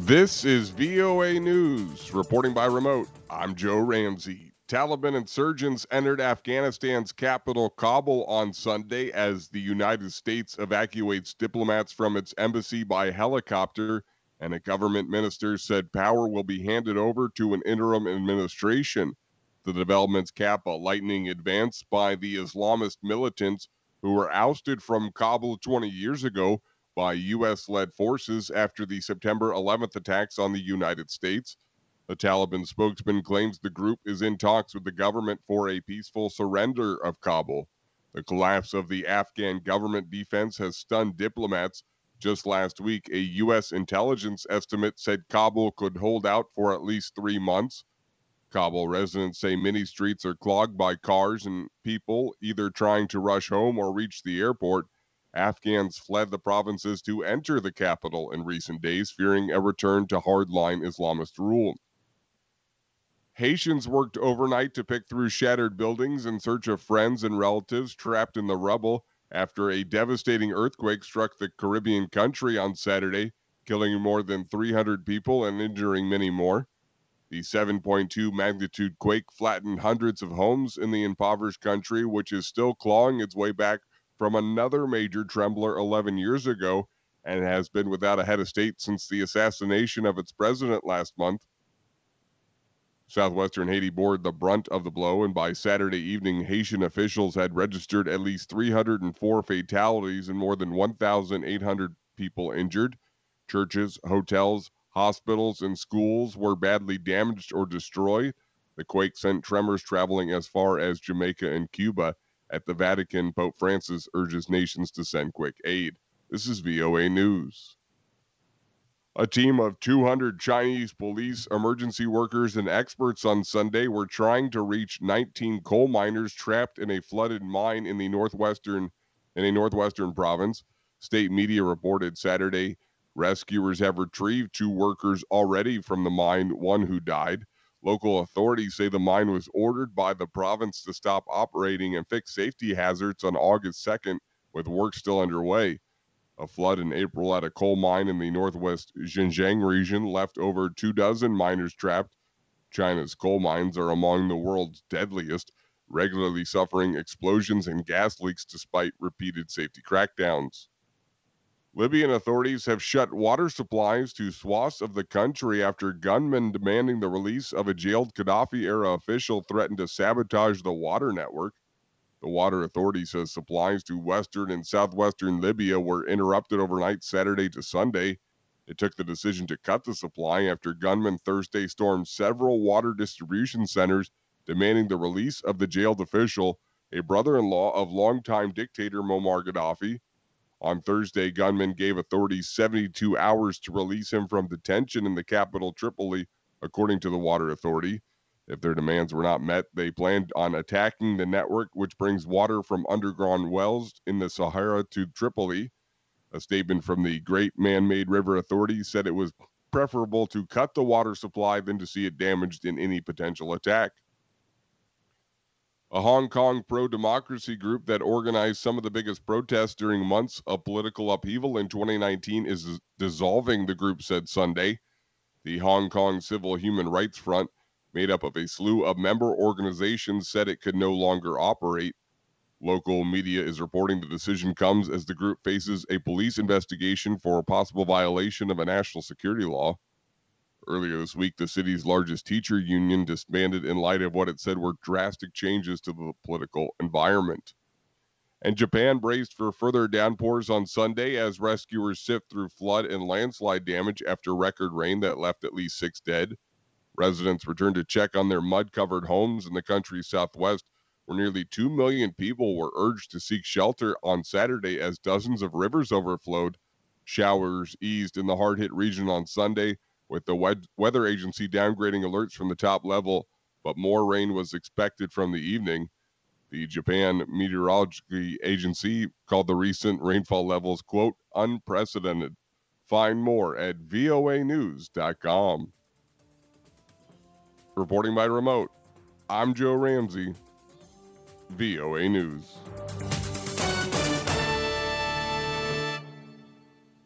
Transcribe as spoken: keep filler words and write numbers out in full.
This is V O A News, reporting by remote. I'm Joe Ramsey. Taliban insurgents entered Afghanistan's capital, Kabul, on Sunday as the United States evacuates diplomats from its embassy by helicopter, and a government minister said power will be handed over to an interim administration. The developments cap a lightning advance by the Islamist militants who were ousted from Kabul twenty years ago by U S-led forces after the September eleventh attacks on the United States. The Taliban spokesman claims the group is in talks with the government for a peaceful surrender of Kabul. The collapse of the Afghan government defense has stunned diplomats. Just last week, a U S intelligence estimate said Kabul could hold out for at least three months. Kabul residents say many streets are clogged by cars and people either trying to rush home or reach the airport. Afghans fled the provinces to enter the capital in recent days, fearing a return to hardline Islamist rule. Haitians worked overnight to pick through shattered buildings in search of friends and relatives trapped in the rubble after a devastating earthquake struck the Caribbean country on Saturday, killing more than three hundred people and injuring many more. The seven point two magnitude quake flattened hundreds of homes in the impoverished country, which is still clawing its way back from another major trembler eleven years ago and has been without a head of state since the assassination of its president last month. Southwestern Haiti bore the brunt of the blow, and by Saturday evening, Haitian officials had registered at least three hundred four fatalities and more than one thousand eight hundred people injured. Churches, hotels, hospitals, and schools were badly damaged or destroyed. The quake sent tremors traveling as far as Jamaica and Cuba. At the Vatican, Pope Francis urges nations to send quick aid. This is V O A News. A team of two hundred Chinese police, emergency workers, and experts on Sunday were trying to reach nineteen coal miners trapped in a flooded mine in the northwestern in a northwestern province. State media reported Saturday rescuers have retrieved two workers already from the mine, one who died. Local authorities say the mine was ordered by the province to stop operating and fix safety hazards on August second, with work still underway. A flood in April at a coal mine in the northwest Xinjiang region left over two dozen miners trapped. China's coal mines are among the world's deadliest, regularly suffering explosions and gas leaks despite repeated safety crackdowns. Libyan authorities have shut water supplies to swaths of the country after gunmen demanding the release of a jailed Gaddafi-era official threatened to sabotage the water network. The water authority says supplies to western and southwestern Libya were interrupted overnight Saturday to Sunday. It took the decision to cut the supply after gunmen Thursday stormed several water distribution centers, demanding the release of the jailed official, a brother-in-law of longtime dictator Muammar Gaddafi. On Thursday, gunmen gave authorities seventy-two hours to release him from detention in the capital Tripoli, according to the water authority. If their demands were not met, they planned on attacking the network, which brings water from underground wells in the Sahara to Tripoli. A statement from the Great Man-Made River Authority said it was preferable to cut the water supply than to see it damaged in any potential attack. A Hong Kong pro-democracy group that organized some of the biggest protests during months of political upheaval in twenty nineteen is dissolving, the group said Sunday. The Hong Kong Civil Human Rights Front, made up of a slew of member organizations, said it could no longer operate. Local media is reporting the decision comes as the group faces a police investigation for a possible violation of a national security law. Earlier this week, the city's largest teacher union disbanded in light of what it said were drastic changes to the political environment. And Japan braced for further downpours on Sunday as rescuers sift through flood and landslide damage after record rain that left at least six dead. Residents returned to check on their mud-covered homes in the country's southwest, where nearly two million people were urged to seek shelter on Saturday as dozens of rivers overflowed. Showers eased in the hard-hit region on Sunday, with the weather agency downgrading alerts from the top level, but more rain was expected from the evening. The Japan Meteorology Agency called the recent rainfall levels, quote, unprecedented. Find more at V O A news dot com. Reporting by remote, I'm Joe Ramsey, V O A News.